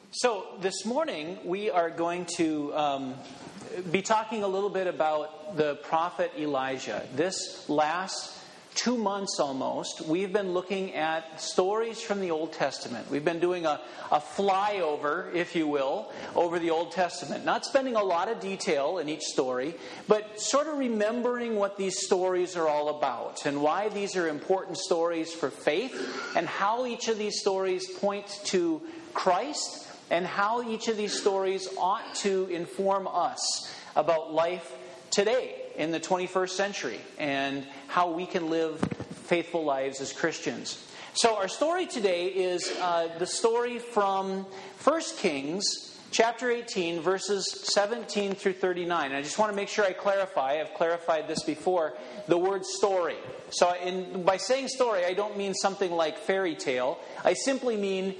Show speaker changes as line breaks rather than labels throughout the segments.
So this morning we are going to be talking a little bit about the prophet Elijah. This last 2 months almost, we've been looking at stories from the Old Testament. We've been doing a flyover, if you will, over the Old Testament. Not spending a lot of detail in each story, but sort of remembering what these stories are all about and why these are important stories for faith and how each of these stories point to Christ and how each of these stories ought to inform us about life today in the 21st century and how we can live faithful lives as Christians. So our story today is the story from 1 Kings chapter 18, verses 17 through 39. And I just want to make sure I clarify, I've clarified this before, the word story. So by saying story, I don't mean something like fairy tale. I simply mean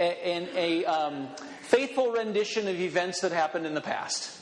a faithful rendition of events that happened in the past.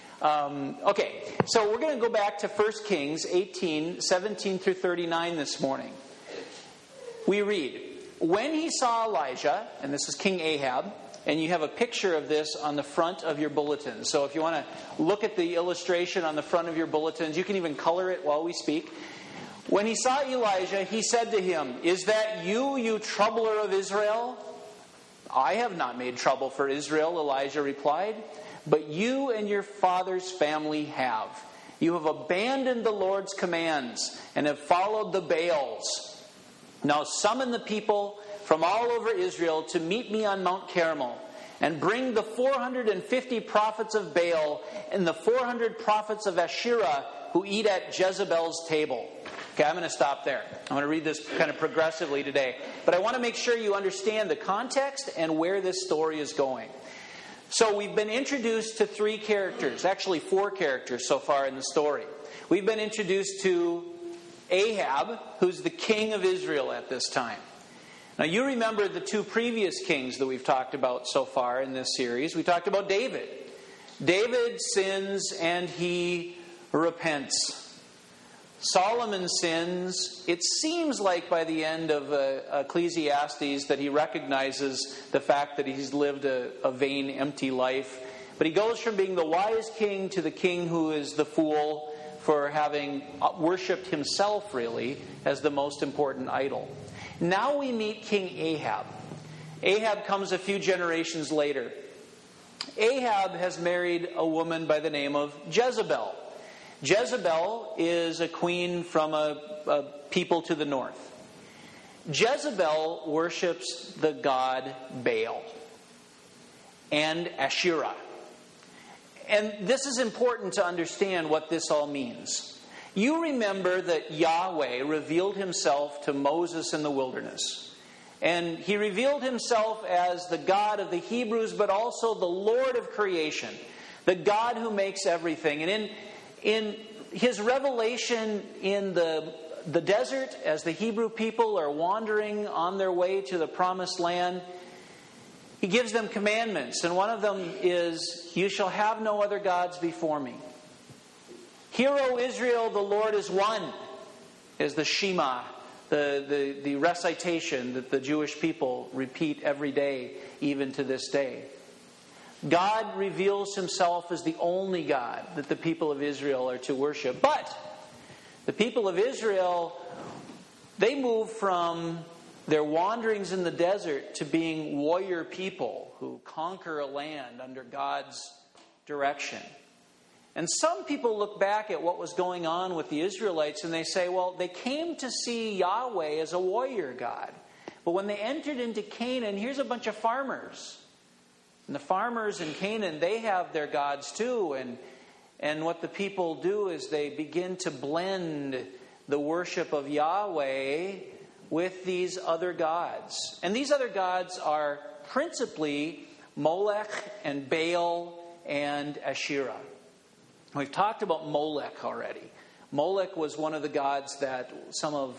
Okay, so we're going to go back to 1 Kings 18, 17 through 39 this morning. We read, "When he saw Elijah," and this is King Ahab, and you have a picture of this on the front of your bulletin. So if you want to look at the illustration on the front of your bulletins, you can even color it while we speak. "When he saw Elijah, he said to him, 'Is that you, you troubler of Israel?' 'I have not made trouble for Israel,' Elijah replied, 'but you and your father's family have. You have abandoned the Lord's commands and have followed the Baals. Now summon the people from all over Israel to meet me on Mount Carmel, and bring the 450 prophets of Baal and the 400 prophets of Asherah who eat at Jezebel's table.'" Okay, I'm going to stop there. I'm going to read this kind of progressively today. But I want to make sure you understand the context and where this story is going. So we've been introduced to 3 characters, actually 4 characters so far in the story. We've been introduced to Ahab, who's the king of Israel at this time. Now you remember the 2 previous kings that we've talked about so far in this series. We talked about David. David sins and he repents. Solomon sins. It seems like by the end of Ecclesiastes that he recognizes the fact that he's lived a vain, empty life. But he goes from being the wise king to the king who is the fool for having worshipped himself, really, as the most important idol. Now we meet King Ahab. Ahab comes a few generations later. Ahab has married a woman by the name of Jezebel. Jezebel is a queen from a people to the north. Jezebel worships the god Baal and Asherah. And this is important to understand what this all means. You remember that Yahweh revealed himself to Moses in the wilderness. And he revealed himself as the God of the Hebrews, but also the Lord of creation, the God who makes everything. And in his revelation in the desert, as the Hebrew people are wandering on their way to the promised land, he gives them commandments. And one of them is, "You shall have no other gods before me. Hear, O Israel, the Lord is one," is the Shema, the recitation that the Jewish people repeat every day, even to this day. God reveals himself as the only God that the people of Israel are to worship. But the people of Israel, they move from their wanderings in the desert to being warrior people who conquer a land under God's direction. And some people look back at what was going on with the Israelites and they say, well, they came to see Yahweh as a warrior God. But when they entered into Canaan, here's a bunch of farmers. And the farmers in Canaan, they have their gods too. And what the people do is they begin to blend the worship of Yahweh with these other gods. And these other gods are principally Molech and Baal and Asherah. We've talked about Molech already. Molech was one of the gods that some of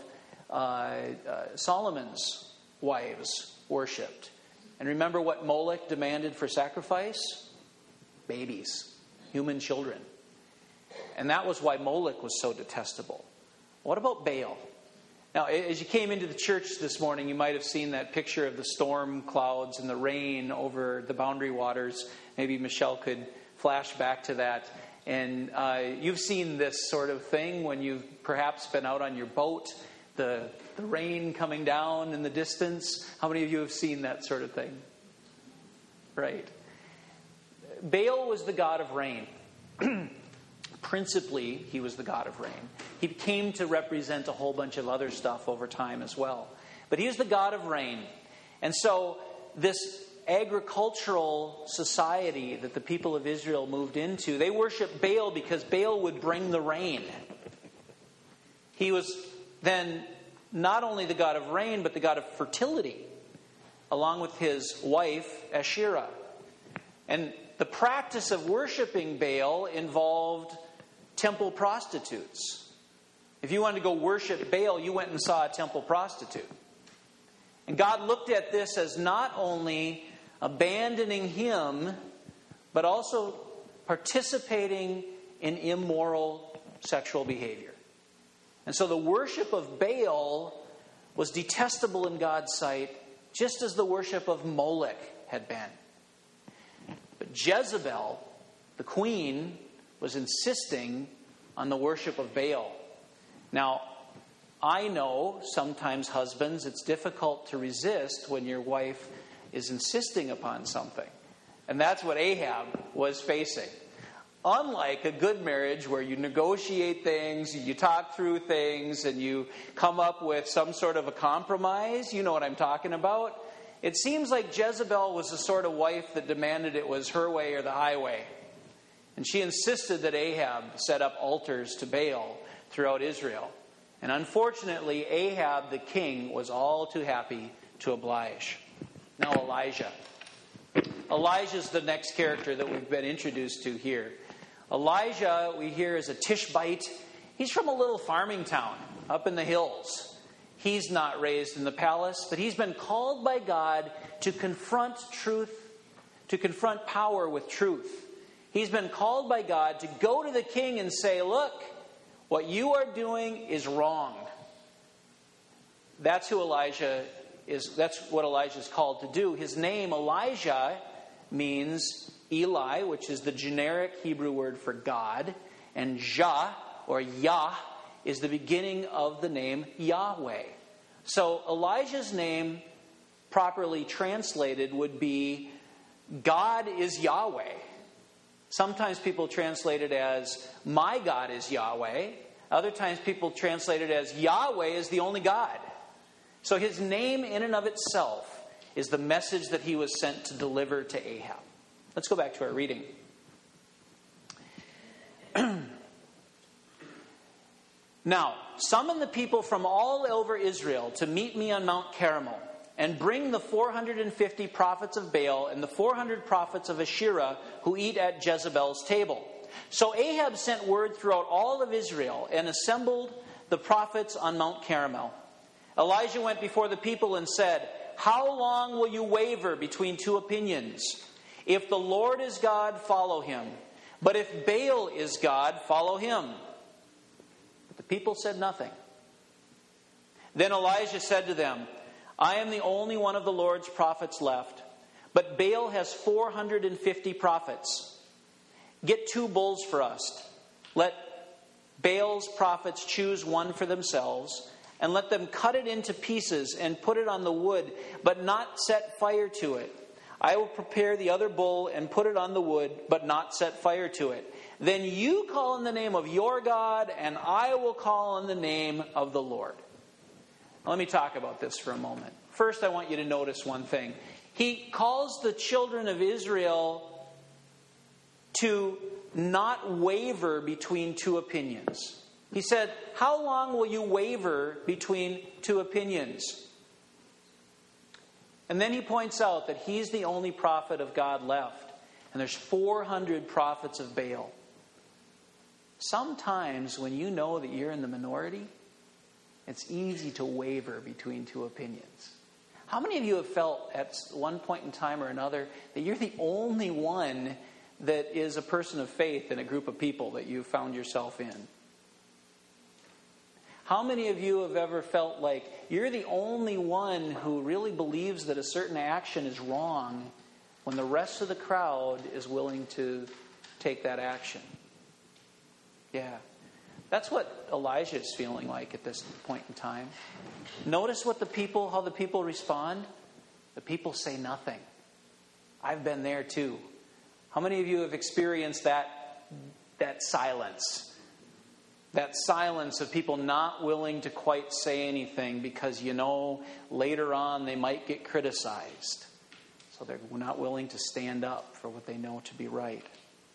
Solomon's wives worshipped. And remember what Molech demanded for sacrifice? Babies, human children. And that was why Molech was so detestable. What about Baal? Now, as you came into the church this morning, you might have seen that picture of the storm clouds and the rain over the Boundary Waters. Maybe Michelle could flash back to that. And you've seen this sort of thing when you've perhaps been out on your boat, the rain coming down in the distance. How many of you have seen that sort of thing? Right. Baal was the god of rain. Principally, he was the god of rain. He came to represent a whole bunch of other stuff over time as well. But he is the god of rain. And so this agricultural society that the people of Israel moved into, they worshiped Baal because Baal would bring the rain. He was then not only the god of rain, but the god of fertility, along with his wife, Asherah. And the practice of worshiping Baal involved temple prostitutes. If you wanted to go worship Baal, you went and saw a temple prostitute. And God looked at this as not only abandoning him, but also participating in immoral sexual behavior. And so the worship of Baal was detestable in God's sight, just as the worship of Molech had been. But Jezebel, the queen, was insisting on the worship of Baal. Now, I know sometimes, husbands, it's difficult to resist when your wife is insisting upon something. And that's what Ahab was facing. Unlike a good marriage where you negotiate things, you talk through things, and you come up with some sort of a compromise, you know what I'm talking about. It seems like Jezebel was the sort of wife that demanded it was her way or the highway. And she insisted that Ahab set up altars to Baal throughout Israel. And unfortunately, Ahab the king was all too happy to oblige. Now Elijah. Elijah's the next character that we've been introduced to here. Elijah, we hear, is a Tishbite. He's from a little farming town up in the hills. He's not raised in the palace, but he's been called by God to confront truth, to confront power with truth. He's been called by God to go to the king and say, look, what you are doing is wrong. That's who Elijah is. That's what Elijah is called to do. His name, Elijah, means Eli, which is the generic Hebrew word for God. And Jah, or Yah, is the beginning of the name Yahweh. So Elijah's name, properly translated, would be God is Yahweh. Sometimes people translate it as my God is Yahweh. Other times people translate it as Yahweh is the only God. So his name in and of itself is the message that he was sent to deliver to Ahab. Let's go back to our reading. Now, summon the people from all over Israel to meet me on Mount Carmel, and bring the 450 prophets of Baal and the 400 prophets of Asherah who eat at Jezebel's table. So Ahab sent word throughout all of Israel and assembled the prophets on Mount Carmel. Elijah went before the people and said, how long will you waver between two opinions? If the Lord is God, follow him. But if Baal is God, follow him. But the people said nothing. Then Elijah said to them, I am the only one of the Lord's prophets left, but Baal has 450 prophets. Get 2 bulls for us. Let Baal's prophets choose one for themselves, and let them cut it into pieces and put it on the wood, but not set fire to it. I will prepare the other bull and put it on the wood, but not set fire to it. Then you call on the name of your God, and I will call on the name of the Lord. Let me talk about this for a moment. First, I want you to notice one thing. He calls the children of Israel to not waver between 2 opinions. He said, how long will you waver between 2 opinions? And then he points out that he's the only prophet of God left. And there's 400 prophets of Baal. Sometimes when you know that you're in the minority, it's easy to waver between 2 opinions. How many of you have felt at one point in time or another that you're the only one that is a person of faith in a group of people that you found yourself in? How many of you have ever felt like you're the only one who really believes that a certain action is wrong when the rest of the crowd is willing to take that action? Yeah. That's what Elijah is feeling like at this point in time. Notice how the people respond. The people say nothing. I've been there too. How many of you have experienced that silence? That silence of people not willing to quite say anything because later on they might get criticized. So they're not willing to stand up for what they know to be right.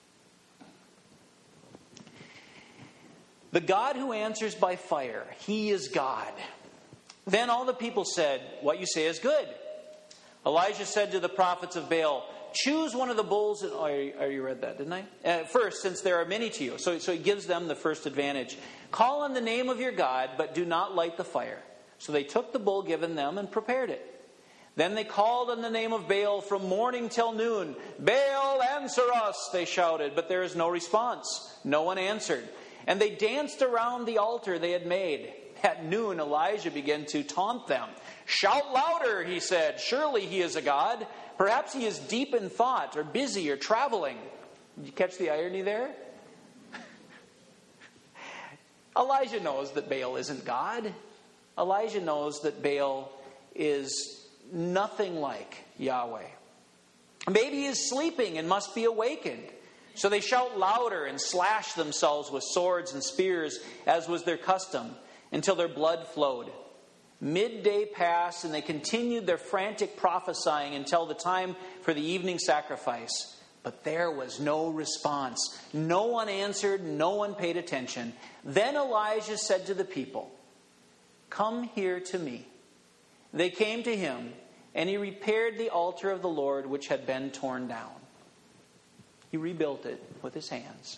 The God who answers by fire, He is God. Then all the people said, "What you say is good." Elijah said to the prophets of Baal, "Choose one of the bulls." I already read that, didn't I? First, since there are many to you. So he gives them the first advantage. "Call on the name of your God, but do not light the fire." So they took the bull given them and prepared it. Then they called on the name of Baal from morning till noon. "Baal, answer us," they shouted, but there is no response. No one answered. And they danced around the altar they had made. At noon, Elijah began to taunt them. "Shout louder," he said. "Surely he is a god. Perhaps he is deep in thought or busy or traveling." Did you catch the irony there? Elijah knows that Baal isn't God. Elijah knows that Baal is nothing like Yahweh. Maybe he is sleeping and must be awakened. So they shout louder and slash themselves with swords and spears, as was their custom, until their blood flowed. Midday passed, and they continued their frantic prophesying until the time for the evening sacrifice. But there was no response. No one answered. No one paid attention. Then Elijah said to the people, "Come here to me." They came to him, and he repaired the altar of the Lord which had been torn down. He rebuilt it with his hands.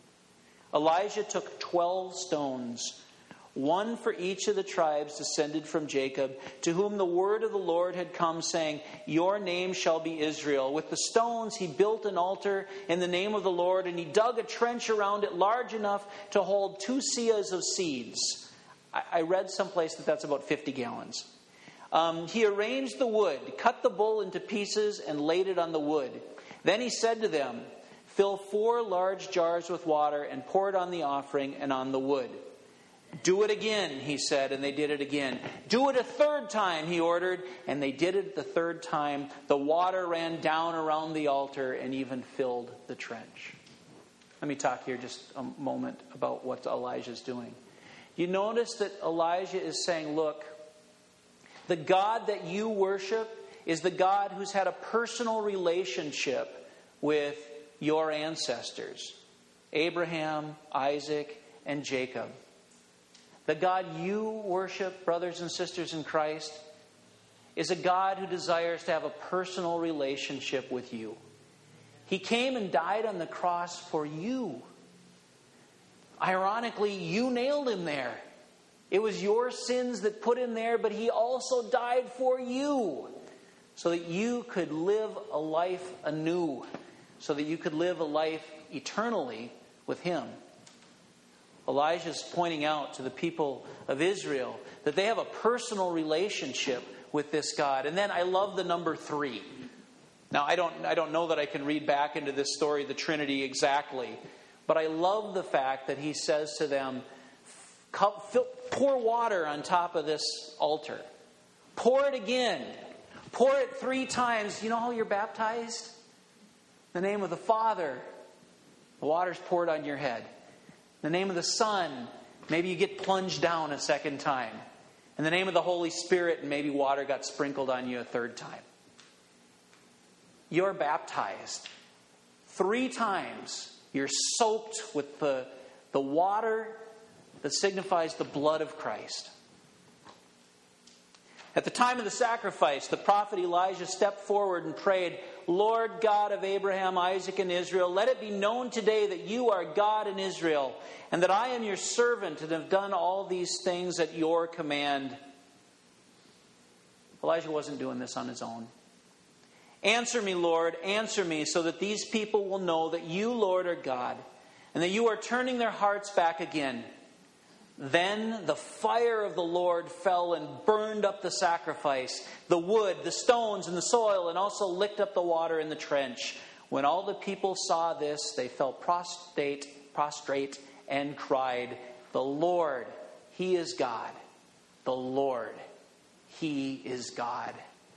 Elijah took 12 stones, one for each of the tribes descended from Jacob, to whom the word of the Lord had come, saying, "Your name shall be Israel." With the stones he built an altar in the name of the Lord, and he dug a trench around it large enough to hold 2 seahs of seeds. I read someplace that that's about 50 gallons. He arranged the wood, cut the bull into pieces, and laid it on the wood. Then he said to them, "Fill 4 large jars with water and pour it on the offering and on the wood." "Do it again," he said, and they did it again. "Do it a 3rd time," he ordered, and they did it the 3rd time. The water ran down around the altar and even filled the trench. Let me talk here just a moment about what Elijah's doing. You notice that Elijah is saying, look, the God that you worship is the God who's had a personal relationship with your ancestors, Abraham, Isaac, and Jacob. The God you worship, brothers and sisters in Christ, is a God who desires to have a personal relationship with you. He came and died on the cross for you. Ironically, you nailed him there. It was your sins that put him there, but he also died for you so that you could live a life anew, so that you could live a life eternally with him. Elijah's pointing out to the people of Israel that they have a personal relationship with this God. And then I love the number 3. Now, I don't know that I can read back into this story the Trinity exactly, but I love the fact that he says to them, pour water on top of this altar. Pour it again. Pour it 3 times. You know how you're baptized? In the name of the Father, the water's poured on your head. In the name of the Son, maybe you get plunged down a 2nd time. In the name of the Holy Spirit, maybe water got sprinkled on you a 3rd time. You're baptized 3 times. You're soaked with the water that signifies the blood of Christ. At the time of the sacrifice, the prophet Elijah stepped forward and prayed, "Lord God of Abraham, Isaac, and Israel, let it be known today that you are God in Israel, and that I am your servant and have done all these things at your command." Elijah wasn't doing this on his own. "Answer me, Lord, answer me, so that these people will know that you, Lord, are God, and that you are turning their hearts back again." Then the fire of the Lord fell and burned up the sacrifice, the wood, the stones, and the soil, and also licked up the water in the trench. When all the people saw this, they fell prostrate and cried, "The Lord, He is God. The Lord, He is God."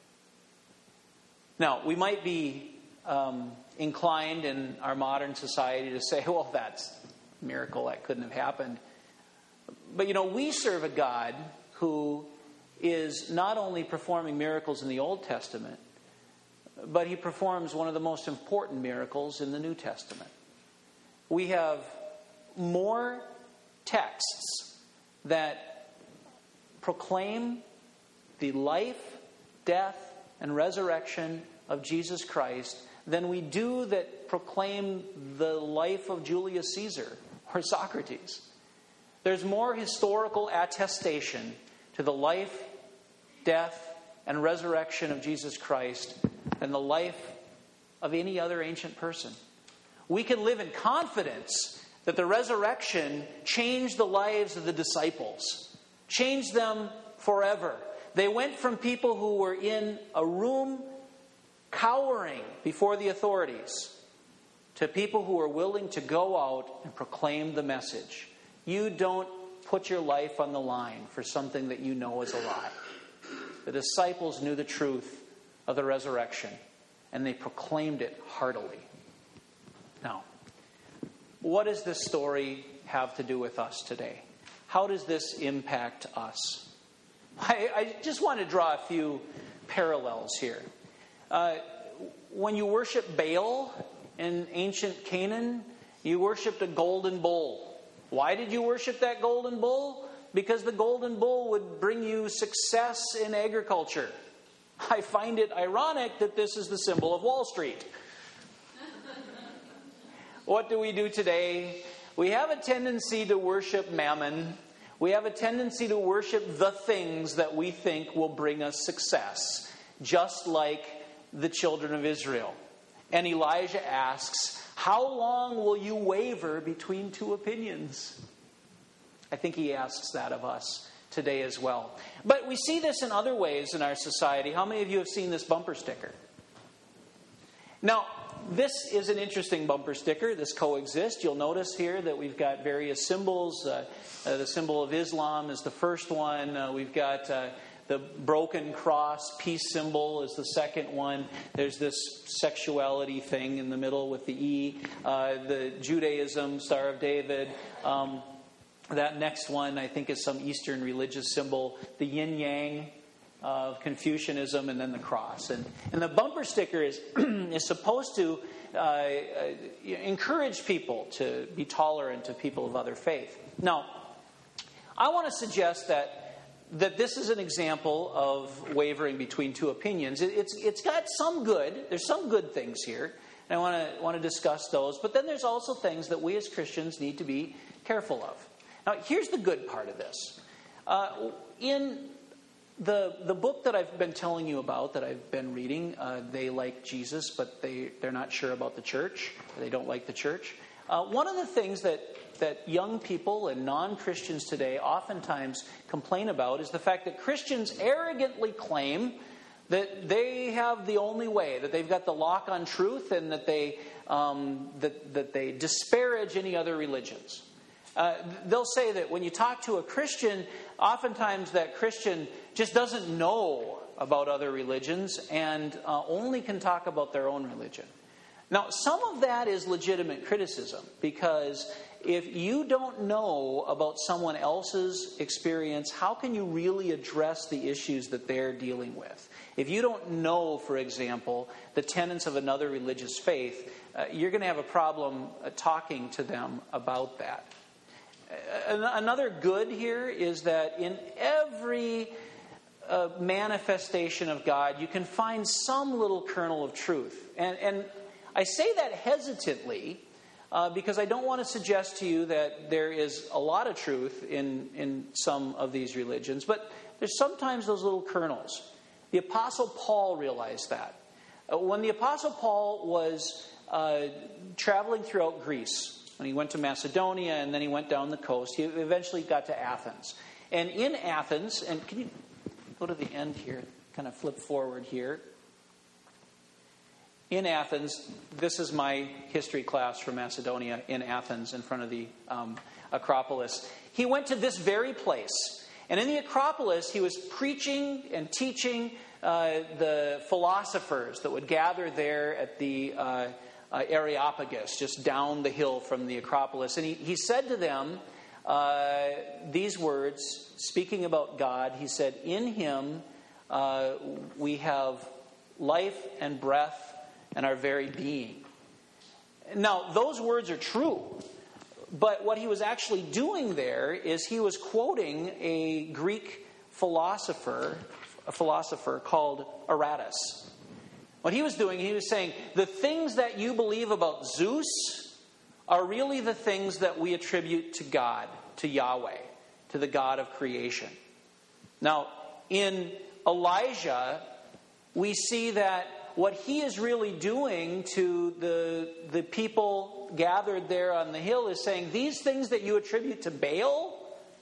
Now, we might be inclined in our modern society to say, well, that's a miracle, that couldn't have happened. But we serve a God who is not only performing miracles in the Old Testament, but He performs one of the most important miracles in the New Testament. We have more texts that proclaim the life, death, and resurrection of Jesus Christ than we do that proclaim the life of Julius Caesar or Socrates. There's more historical attestation to the life, death, and resurrection of Jesus Christ than the life of any other ancient person. We can live in confidence that the resurrection changed the lives of the disciples, changed them forever. They went from people who were in a room cowering before the authorities to people who are willing to go out and proclaim the message. You don't put your life on the line for something that you know is a lie. The disciples knew the truth of the resurrection, and they proclaimed it heartily. Now, what does this story have to do with us today? How does this impact us? I just want to draw a few parallels here. When you worship Baal in ancient Canaan, you worshipped a golden bull. Why did you worship that golden bull? Because the golden bull would bring you success in agriculture. I find it ironic that this is the symbol of Wall Street. What do we do today? We have a tendency to worship mammon. We have a tendency to worship the things that we think will bring us success, just like the children of Israel. And Elijah asks, "How long will you waver between two opinions?" I think he asks that of us today as well. But we see this in other ways in our society. How many of you have seen this bumper sticker? Now, this is an interesting bumper sticker. This coexists. You'll notice here that we've got various symbols. The symbol of Islam is the first one. We've got the broken cross, peace symbol is the second one. There's this sexuality thing in the middle with the E. The Judaism, Star of David. That next one, I think, is some Eastern religious symbol. The yin-yang of Confucianism, and then the cross. And the bumper sticker is supposed to encourage people to be tolerant to people of other faith. Now, I want to suggest that this is an example of wavering between two opinions. It's got some good. There's some good things here, and I want to discuss those. But then there's also things that we as Christians need to be careful of. Now, here's the good part of this. In the book that I've been telling you about, that I've been reading, they like Jesus, but they're not sure about the church. They don't like the church. One of the things that young people and non-Christians today oftentimes complain about is the fact that Christians arrogantly claim that they have the only way, that they've got the lock on truth, and that they disparage any other religions. They'll say that when you talk to a Christian, oftentimes that Christian just doesn't know about other religions and only can talk about their own religion. Now, some of that is legitimate criticism, because if you don't know about someone else's experience, how can you really address the issues that they're dealing with? If you don't know, for example, the tenets of another religious faith, you're going to have a problem talking to them about that. Another good here is that in every manifestation of God, you can find some little kernel of truth. And I say that hesitantly because I don't want to suggest to you that there is a lot of truth in some of these religions, but there's sometimes those little kernels. The Apostle Paul realized that. When the Apostle Paul was traveling throughout Greece, And he went to Macedonia, and then he went down the coast. He eventually got to Athens. And in Athens, and can you go to the end here, kind of flip forward here. In Athens, this is my history class from Macedonia in Athens in front of the Acropolis. He went to this very place. And in the Acropolis, he was preaching and teaching the philosophers that would gather there at the Areopagus, just down the hill from the Acropolis. And he said to them these words, speaking about God. He said, "In him we have life and breath and our very being." Now, those words are true. But what he was actually doing there is he was quoting a Greek philosopher called Aratus. What he was doing, he was saying, the things that you believe about Zeus are really the things that we attribute to God, to Yahweh, to the God of creation. Now, in Elijah, we see that what he is really doing to the people gathered there on the hill is saying, these things that you attribute to Baal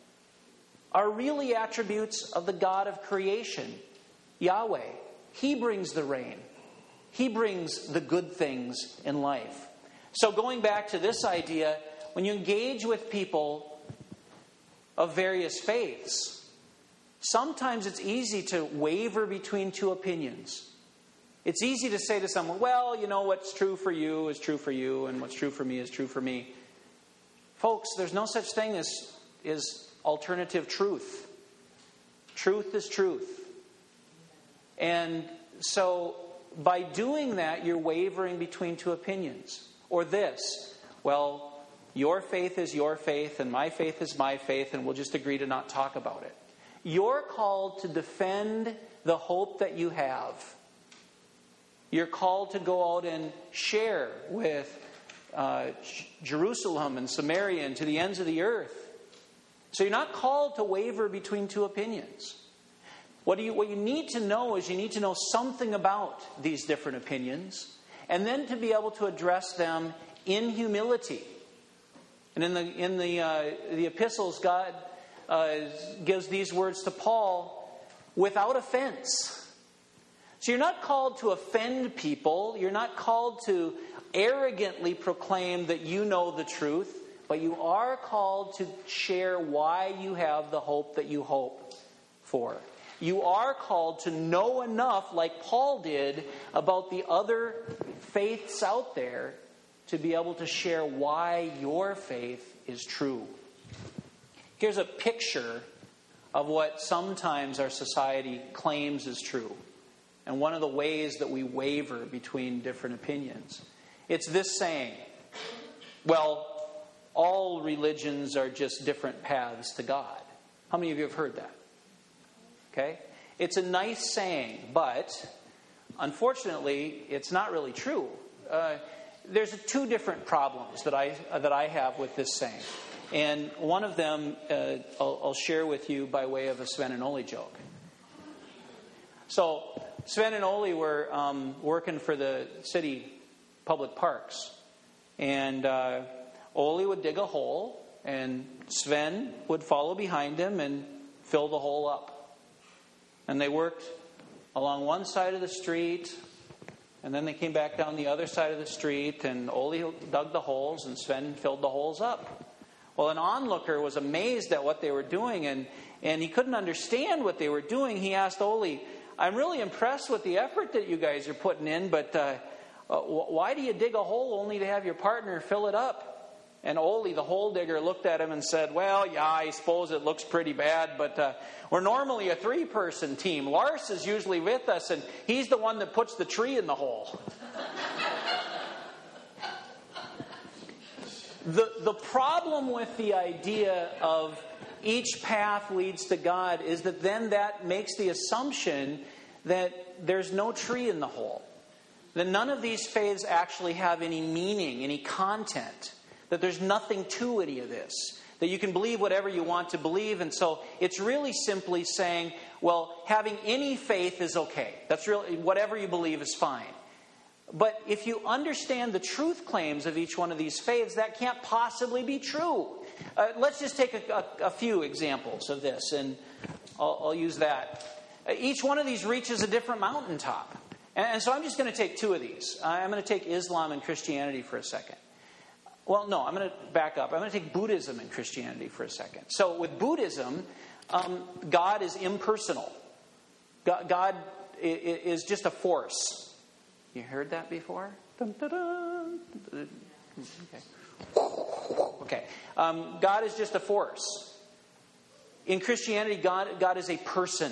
are really attributes of the God of creation, Yahweh. He brings the rain. He brings the good things in life. So going back to this idea, when you engage with people of various faiths, sometimes it's easy to waver between two opinions. It's easy to say to someone, well, you know, what's true for you is true for you, and what's true for me is true for me. Folks, there's no such thing as alternative truth. Truth is truth. And so by doing that, you're wavering between two opinions. Or this, well, your faith is your faith, and my faith is my faith, and we'll just agree to not talk about it. You're called to defend the hope that you have. You're called to go out and share with Jerusalem and Samaria and to the ends of the earth. So you're not called to waver between two opinions. What you need to know is you need to know something about these different opinions, and then to be able to address them in humility. And in the epistles, God gives these words to Paul, without offense. So you're not called to offend people. You're not called to arrogantly proclaim that you know the truth. But you are called to share why you have the hope that you hope for. You are called to know enough, like Paul did, about the other faiths out there to be able to share why your faith is true. Here's a picture of what sometimes our society claims is true, and one of the ways that we waver between different opinions. It's this saying, well, all religions are just different paths to God. How many of you have heard that? Okay? It's a nice saying, but unfortunately, it's not really true. There's two different problems that I have with this saying. And one of them I'll share with you by way of a Sven and Ole joke. So Sven and Ole were working for the city public parks. And Ole would dig a hole, and Sven would follow behind him and fill the hole up. And they worked along one side of the street, and then they came back down the other side of the street, and Ole dug the holes, and Sven filled the holes up. Well, an onlooker was amazed at what they were doing, and he couldn't understand what they were doing. He asked Ole, I'm really impressed with the effort that you guys are putting in, but why do you dig a hole only to have your partner fill it up? And Ole, the hole digger, looked at him and said, well, yeah, I suppose it looks pretty bad, but we're normally a 3-person team. Lars is usually with us, and he's the one that puts the tree in the hole. The problem with the idea of each path leads to God is that then that makes the assumption that there's no tree in the hole. That none of these faiths actually have any meaning, any content. That there's nothing to any of this. That you can believe whatever you want to believe. And so it's really simply saying, well, having any faith is okay. That's really, whatever you believe is fine. But if you understand the truth claims of each one of these faiths, that can't possibly be true. Let's just take a few examples of this, and I'll use that. Each one of these reaches a different mountaintop. And so I'm just going to take two of these. I'm going to take Islam and Christianity for a second. Well, no, I'm going to back up. I'm going to take Buddhism and Christianity for a second. So with Buddhism, God is impersonal. God is just a force. You heard that before? Dun, dun, dun. Okay. God is just a force. In Christianity, God is a person.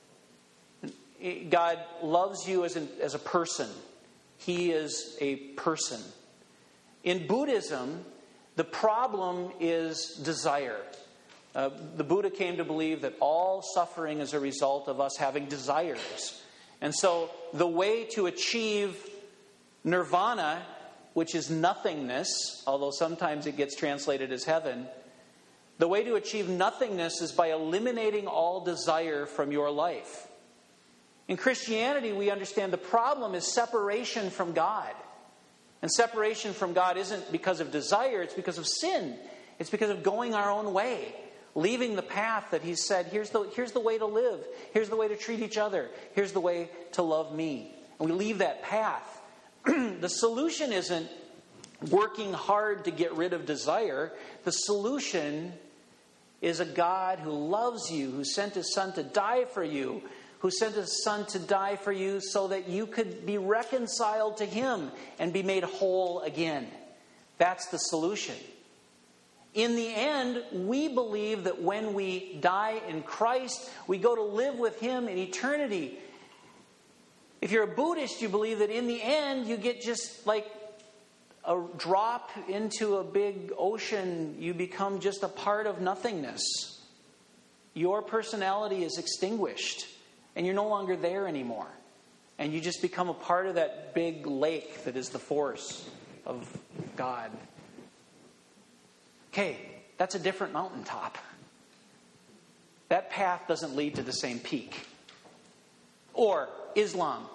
God loves you as a person. He is a person. In Buddhism, the problem is desire. The Buddha came to believe that all suffering is a result of us having desires. And so the way to achieve nirvana, which is nothingness, although sometimes it gets translated as heaven, the way to achieve nothingness is by eliminating all desire from your life. In Christianity, we understand the problem is separation from God. And separation from God isn't because of desire, it's because of sin. It's because of going our own way, leaving the path that He said, here's the way to live, here's the way to treat each other, here's the way to love me. And we leave that path. The solution isn't working hard to get rid of desire. The solution is a God who loves you, who sent His Son to die for you, who sent His Son to die for you so that you could be reconciled to Him and be made whole again. That's the solution. In the end, we believe that when we die in Christ, we go to live with Him in eternity. If you're a Buddhist, you believe that in the end, you get just like a drop into a big ocean. You become just a part of nothingness. Your personality is extinguished, and you're no longer there anymore. And you just become a part of that big lake that is the force of God. Okay, that's a different mountaintop. That path doesn't lead to the same peak. Or Islam.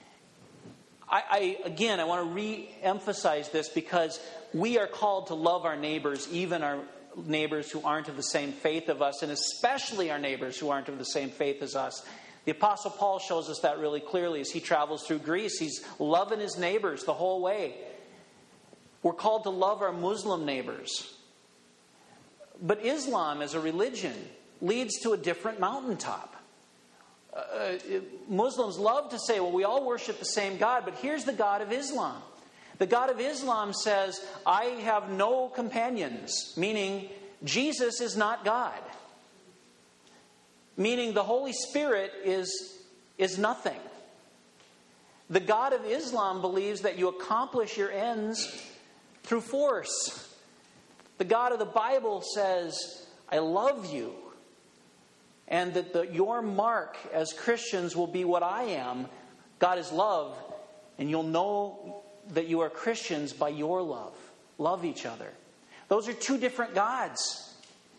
I want to re-emphasize this because we are called to love our neighbors, even our neighbors who aren't of the same faith of us, and especially our neighbors who aren't of the same faith as us. The Apostle Paul shows us that really clearly as he travels through Greece. He's loving his neighbors the whole way. We're called to love our Muslim neighbors. But Islam as a religion leads to a different mountaintop. Muslims love to say, well, we all worship the same God, but here's the God of Islam. The God of Islam says, I have no companions, meaning Jesus is not God. Meaning the Holy Spirit is nothing. The God of Islam believes that you accomplish your ends through force. The God of the Bible says, I love you. And that your mark as Christians will be what I am. God is love. And you'll know that you are Christians by your love. Love each other. Those are two different gods.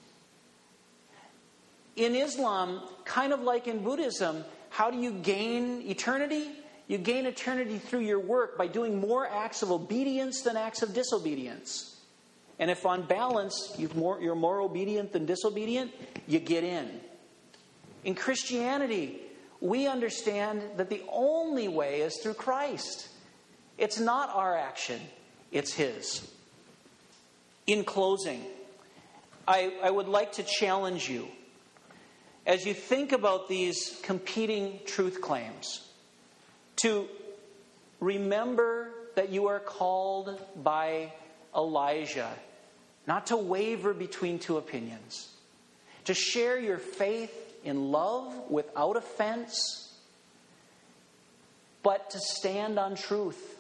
In Islam, kind of like in Buddhism, how do you gain eternity? You gain eternity through your work by doing more acts of obedience than acts of disobedience. And if on balance you're more obedient than disobedient, you get in. In Christianity, we understand that the only way is through Christ. It's not our action, it's His. In closing, I would like to challenge you, as you think about these competing truth claims, to remember that you are called by Elijah not to waver between two opinions, to share your faith in love without offense, but to stand on truth.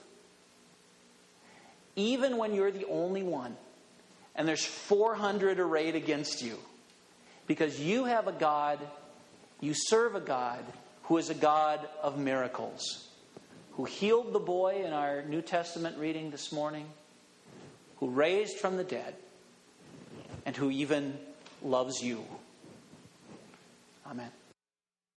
Even when you're the only one and there's 400 arrayed against you. Because you have a God, you serve a God who is a God of miracles. Who healed the boy in our New Testament reading this morning. Who raised from the dead. And who even loves you. Amen.